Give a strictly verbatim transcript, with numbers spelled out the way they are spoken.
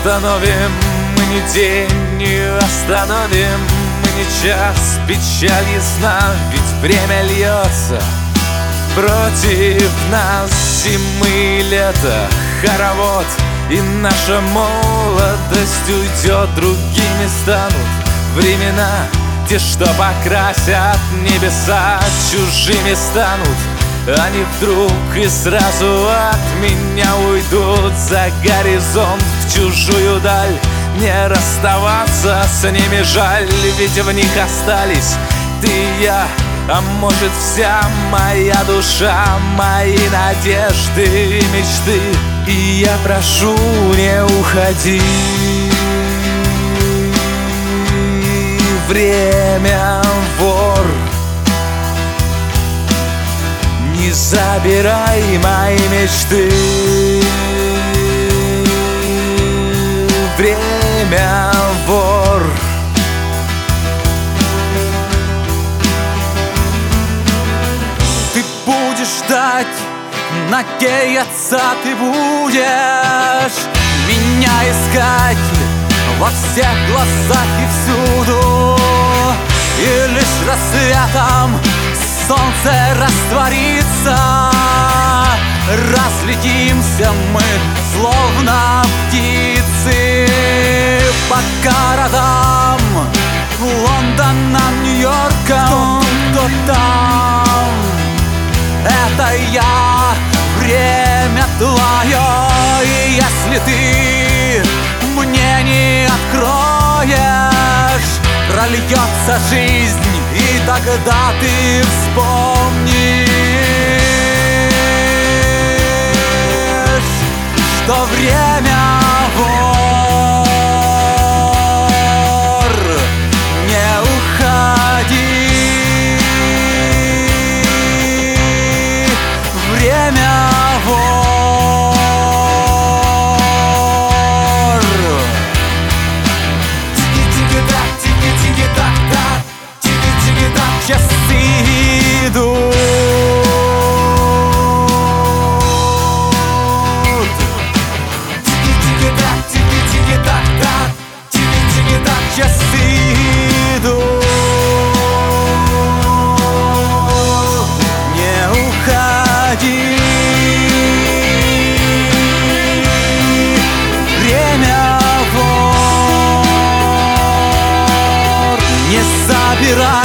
остановим, мы не день не остановим, мы не час, печаль ясна, ведь время льется против нас. Зимы и лето, хоровод, и наша молодость уйдет. Другими станут времена, те, что покрасят небеса. Чужими станут они вдруг и сразу от меня уйдут за горизонт, в чужую даль. Не расставаться с ними жаль, ведь в них остались ты и я, а может вся моя душа, мои надежды и мечты. И я прошу, не уходи, время вор, не забирай мои мечты. Время вор. Ты будешь ждать, надеяться ты будешь, меня искать во всех глазах и всюду. И лишь рассветом солнце растворится, разлетимся мы, словно птицы, по городам Лондоном, Нью-Йорком. Кто там? Это я, время твое. И если ты мне не откроешь, прольется жизнь, и тогда ты вспомнишь, что время вор. Не уходи, время вор. Тики-тики-так, тики-тики-так-так, тики-тики-так, часы идут. Часы идут, не уходи, время вор, не забирай